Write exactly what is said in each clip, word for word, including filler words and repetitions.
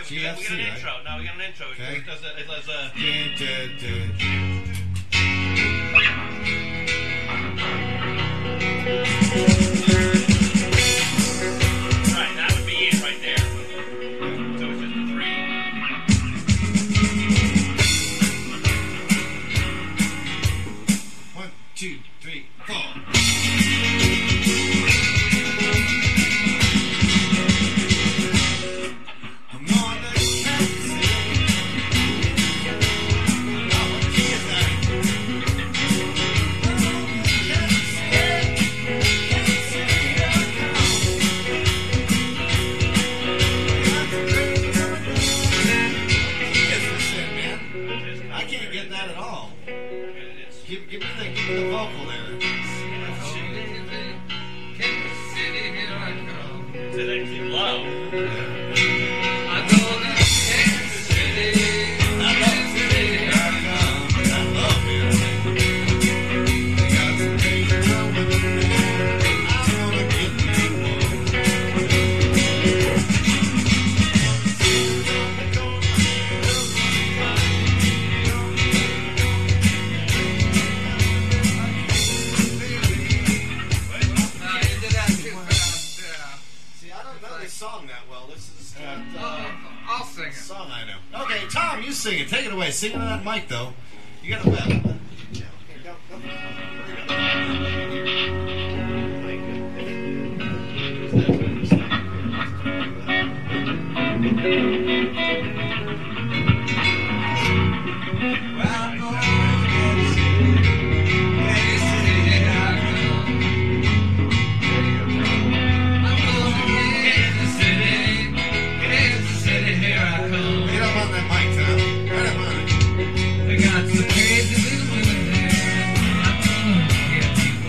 wait. G We got, F we C, got an right? intro. No, we got an intro. Okay. It does a, it does a... Dun, dun, dun. Right, that would be it right there. So it's just a three. One, two, three, four. I'm on the Kansas City. Oh, what key is that? I'm on the Kansas City. Kansas City, here I come. What key is this in, man? I can't get that at all. It's, Give, give me the, give me the vocal there. it's actually low. See, I don't know this song that well. This is uh, I'll sing a it. song I know. Okay, Tom, you sing it. Take it away. Sing it on that mic, though. You got a bet. Yeah, okay, go, go. Here we go. Get up on that mic, Tom. Right up on it. We got some crazy little women there. I'm gonna get people.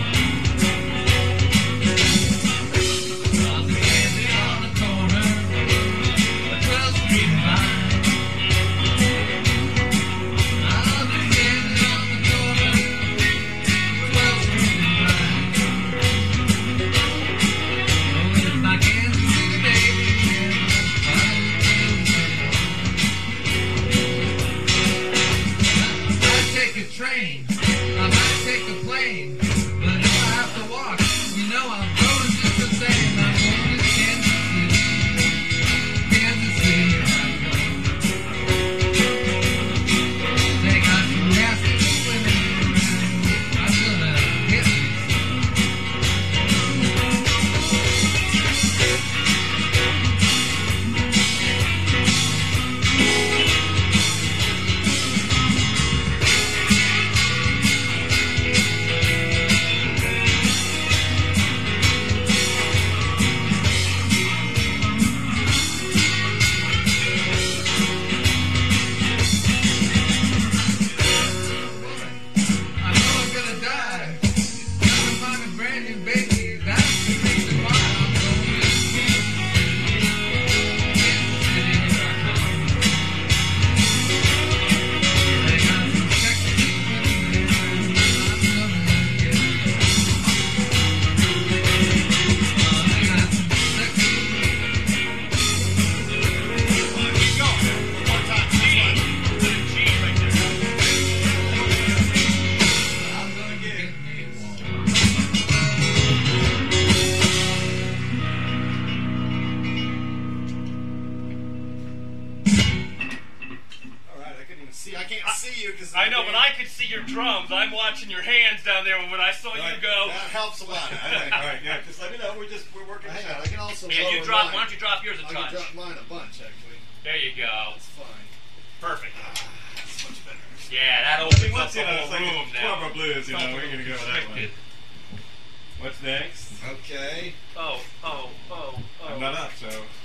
On the candy on the corner, the twelfth Street line. On the candy on the corner, the twelfth Street line. Oh, it's my Kansas City baby. I take a train, I might take a plane, but if I have to walk, you know I'm going just the same. I'm going to Kansas City, Kansas City, here I go. They got some nasty women around. I'm gonna hit me. I know I'm gonna die. Gotta find a brand new baby. That's the reason why I'm going to Kansas City. Kansas City, here I come. They got some sexy women there. I'm gonna get them. Oh, they got some sexy women. Keep going. One time. This one. Put a G right there. I'm gonna get me one. All right, I couldn't even see. I can't see you because I know, but I could see your drums. I'm watching your hands down there when I saw you go. That helps a lot. All right, all right, yeah. Just let me know. We're just we're working. Hang this on, out. I can also Yeah, you lower drop. mine. Why don't you drop yours a I touch? can drop mine a bunch, actually. There you go. That's fine. Perfect. That's much better. Yeah, that I opens think up once the you know, whole it's like room now. Cobra Blues, you know, we're gonna go with that one. Restricted. What's next? Okay. Oh, oh, oh, oh. I'm not up, so